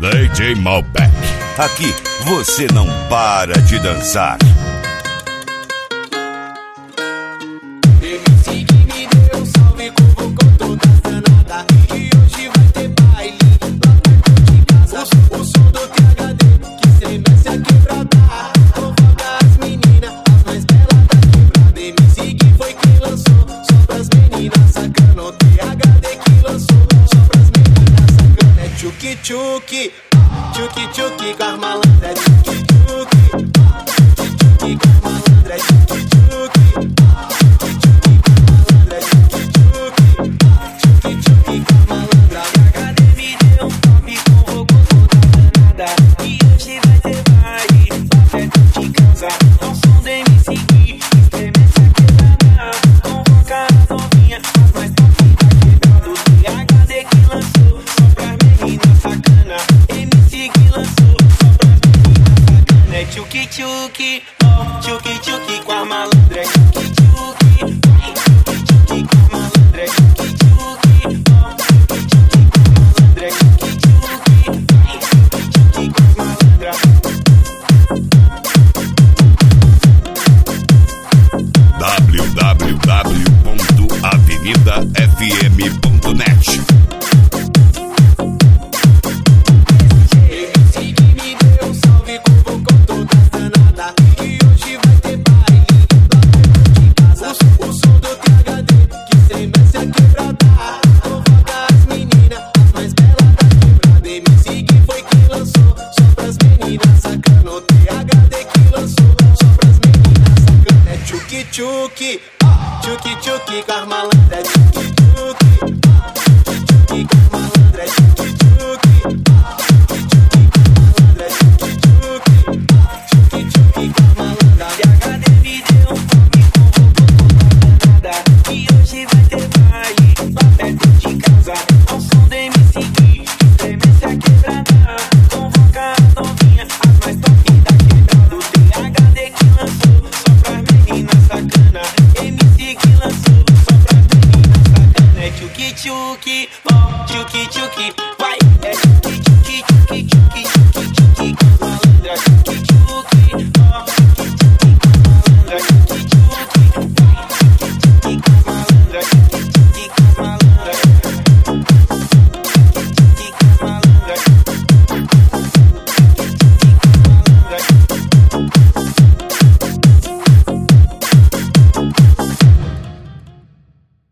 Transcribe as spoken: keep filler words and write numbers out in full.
D J Malbec. Aqui você não para de dançar. M C que me deu um salve, convocou toda a danada. E hoje vai ter baile lá perto de casa. O, o som do T H D que estremece a quebrada. Convoca as meninas, as mais belas da quebrada. M C que foi quem lançou, só pras meninas sacana. O T H D que lançou, só pras meninas sacana. É tchuki tchuki, tchuki tchuki com as malandras. É tchuki tchuki, tchuki tchuki com as malandras. É tchuki tchuki. Tchuki tchuki, tchuki tchuki com a malandra. Tchuki tchuki, tchuki com a malandra. Tchuki tchuki, tchuki com a malandra. Tchuki tchuki, tchuki com a malandra. w w w ponto avenida f m ponto net. Tchuki tchuki, tchuki tchuki com as malandras. Tchuki tchuki, tchuki com as malandras. Tchuki tchuki, tchuki com as malandras. Tchuki tchuki, tchuki com as malandras. T H D me deu um toque, convocou toda a danada. E hoje vai ter baile lá perto de casa. Ao som do M C que estremece a quebrada. Convoca as novinhas, as mais top da quebrada. O T H D que lançou, só pras meninas sacana. M C que lançou, só pras meninas sacana. É tchuki tchuki, oh, tchuki tchuki, vai, é